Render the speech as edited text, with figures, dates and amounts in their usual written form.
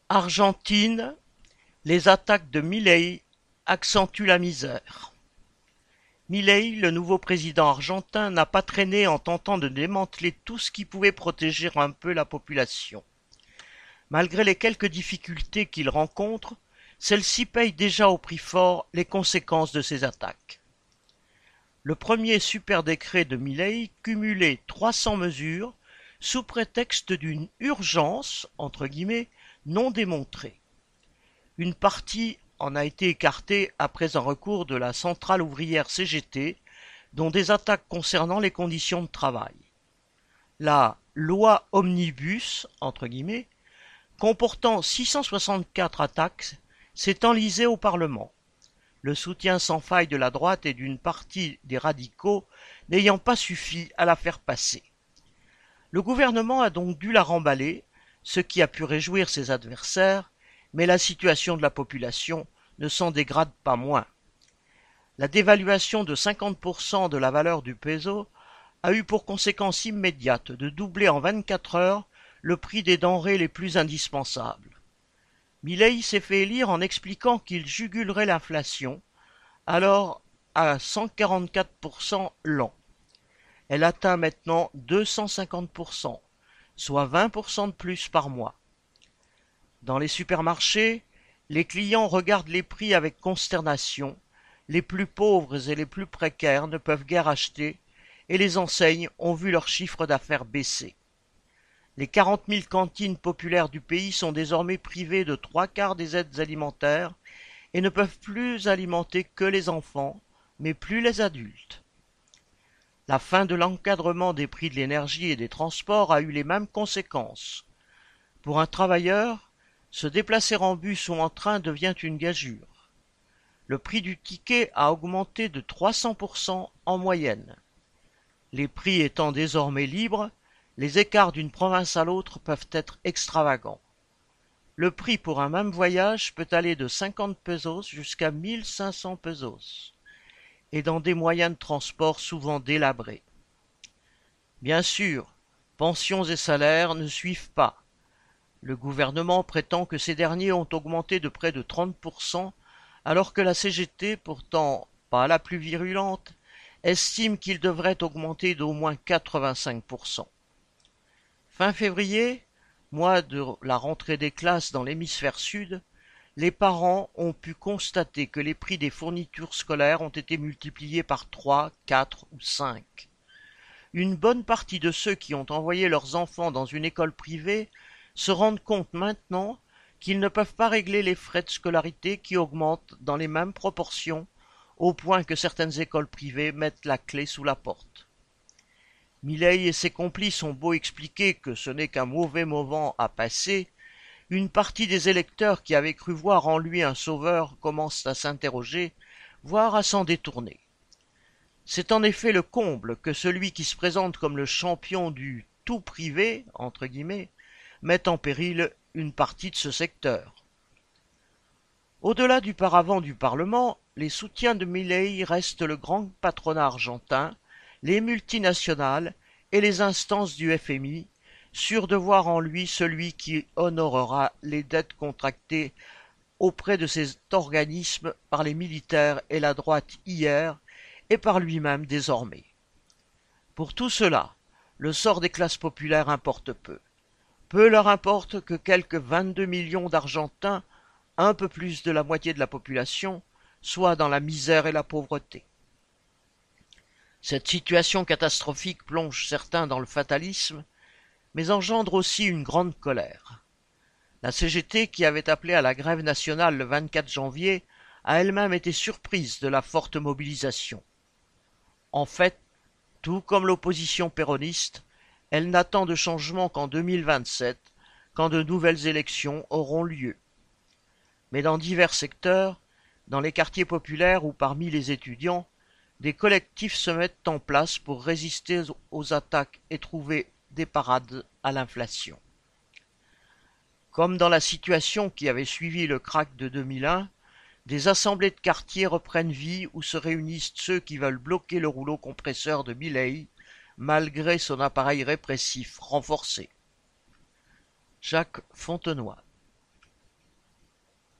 Argentine, les attaques de Milei accentuent la misère. Milei, le nouveau président argentin, n'a pas traîné en tentant de démanteler tout ce qui pouvait protéger un peu la population. Malgré les quelques difficultés qu'il rencontre, celles-ci payent déjà au prix fort les conséquences de ces attaques. Le premier super décret de Milei cumulait 300 mesures sous prétexte d'une urgence, entre guillemets, non démontrée. Une partie en a été écartée après un recours de la centrale ouvrière CGT, dont des attaques concernant les conditions de travail. La loi omnibus, entre guillemets, comportant 664 attaques, s'est enlisée au Parlement, le soutien sans faille de la droite et d'une partie des radicaux n'ayant pas suffi à la faire passer. Le gouvernement a donc dû la remballer, ce qui a pu réjouir ses adversaires, mais la situation de la population ne s'en dégrade pas moins. La dévaluation de 50% de la valeur du peso a eu pour conséquence immédiate de doubler en 24 heures le prix des denrées les plus indispensables. Milei s'est fait élire en expliquant qu'il jugulerait l'inflation, alors à 144% l'an. Elle atteint maintenant 250%, soit 20% de plus par mois. Dans les supermarchés, les clients regardent les prix avec consternation, les plus pauvres et les plus précaires ne peuvent guère acheter, et les enseignes ont vu leur chiffre d'affaires baisser. Les 40 000 cantines populaires du pays sont désormais privées de 3/4 des aides alimentaires et ne peuvent plus alimenter que les enfants, mais plus les adultes. La fin de l'encadrement des prix de l'énergie et des transports a eu les mêmes conséquences. Pour un travailleur, se déplacer en bus ou en train devient une gageure. Le prix du ticket a augmenté de 300% en moyenne. Les prix étant désormais libres, les écarts d'une province à l'autre peuvent être extravagants. Le prix pour un même voyage peut aller de 50 pesos jusqu'à 1500 pesos, et dans des moyens de transport souvent délabrés. Bien sûr, pensions et salaires ne suivent pas. Le gouvernement prétend que ces derniers ont augmenté de près de 30%, alors que la CGT, pourtant pas la plus virulente, estime qu'ils devraient augmenter d'au moins 85%. Fin février, mois de la rentrée des classes dans l'hémisphère sud, les parents ont pu constater que les prix des fournitures scolaires ont été multipliés par 3, 4 ou 5. Une bonne partie de ceux qui ont envoyé leurs enfants dans une école privée se rendent compte maintenant qu'ils ne peuvent pas régler les frais de scolarité qui augmentent dans les mêmes proportions, au point que certaines écoles privées mettent la clé sous la porte. Milei et ses complices ont beau expliquer que ce n'est qu'un mauvais moment à passer, une partie des électeurs qui avaient cru voir en lui un sauveur commence à s'interroger, voire à s'en détourner. C'est en effet le comble que celui qui se présente comme le champion du « tout privé » entre guillemets, mette en péril une partie de ce secteur. Au-delà du paravent du Parlement, les soutiens de Milei restent le grand patronat argentin, les multinationales et les instances du FMI, sûrs de voir en lui celui qui honorera les dettes contractées auprès de cet organisme par les militaires et la droite hier et par lui-même désormais. Pour tout cela, le sort des classes populaires importe peu. Peu leur importe que quelques 22 millions d'Argentins, un peu plus de la moitié de la population, soient dans la misère et la pauvreté. Cette situation catastrophique plonge certains dans le fatalisme, mais engendre aussi une grande colère. La CGT, qui avait appelé à la grève nationale le 24 janvier, a elle-même été surprise de la forte mobilisation. En fait, tout comme l'opposition péroniste, elle n'attend de changement qu'en 2027, quand de nouvelles élections auront lieu. Mais dans divers secteurs, dans les quartiers populaires ou parmi les étudiants, des collectifs se mettent en place pour résister aux attaques et trouver des parades à l'inflation. Comme dans la situation qui avait suivi le krach de 2001, des assemblées de quartier reprennent vie où se réunissent ceux qui veulent bloquer le rouleau compresseur de Milei, malgré son appareil répressif renforcé. Jacques Fontenoy.